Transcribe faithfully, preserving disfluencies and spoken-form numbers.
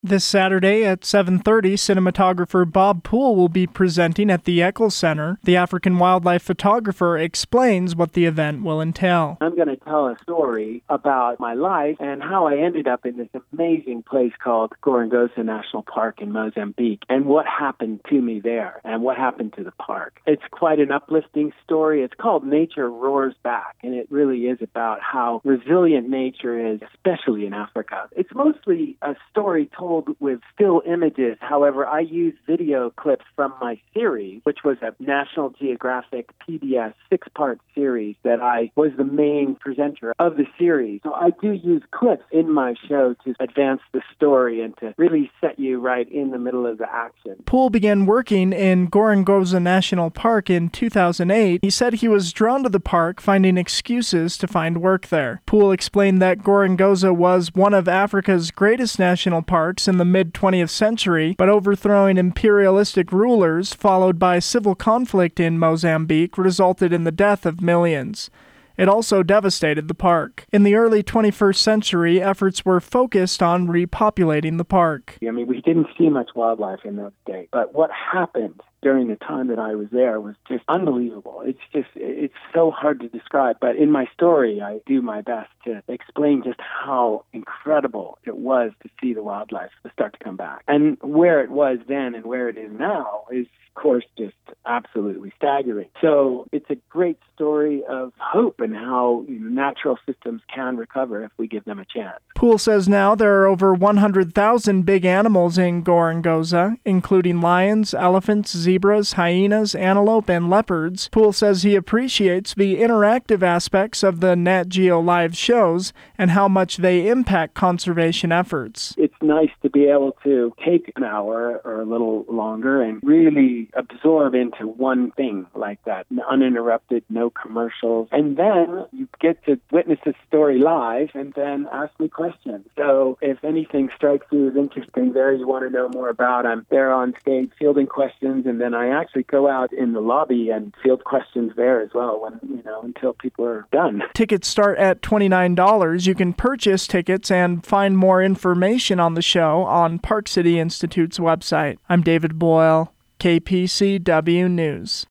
This Saturday at seven thirty, cinematographer Bob Poole will be presenting at the Eccles Center. The African wildlife photographer explains what the event will entail. I'm going to tell a story about my life and how I ended up in this amazing place called Gorongosa National Park in Mozambique and what happened to me there and what happened to the park. It's quite an uplifting story. It's called Nature Roars Back, and it really is about how resilient nature is, especially in Africa. It's mostly a story told with still images. However, I use video clips from my series, which was a National Geographic P B S six-part series that I was the main presenter of the series. So I do use clips in my show to advance the story and to really set you right in the middle of the action. Poole began working in Gorongosa National Park in two thousand eight. He said he was drawn to the park, finding excuses to find work there. Poole explained that Gorongosa was one of Africa's greatest national parks in the mid-twentieth century, but overthrowing imperialistic rulers, followed by civil conflict in Mozambique, resulted in the death of millions. It also devastated the park. In the early twenty-first century, efforts were focused on repopulating the park. I mean, we didn't see much wildlife in those days, but what happened during the time that I was there was just unbelievable. It's just, it's so hard to describe. But in my story, I do my best to explain just how incredible it was to see the wildlife start to come back. And where it was then and where it is now is, of course, just absolutely staggering. So it's a great story of hope and how you know, natural systems can recover if we give them a chance. Poole says now there are over one hundred thousand big animals in Gorongosa, including lions, elephants, zebras, hyenas, antelope, and leopards. Poole says he appreciates the interactive aspects of the Nat Geo Live shows and how much they impact conservation efforts. It's nice to be able to take an hour or a little longer and really absorb into one thing like that, uninterrupted, no commercials. And then you get to witness the story live and then ask me questions. So if anything strikes you as interesting there, you want to know more about, I'm there on stage fielding questions, and then I actually go out in the lobby and field questions there as well when, you know, until people are done. Tickets start at twenty-nine dollars. You can purchase tickets and find more information on the show on Park City Institute's website. I'm David Boyle, K P C W News.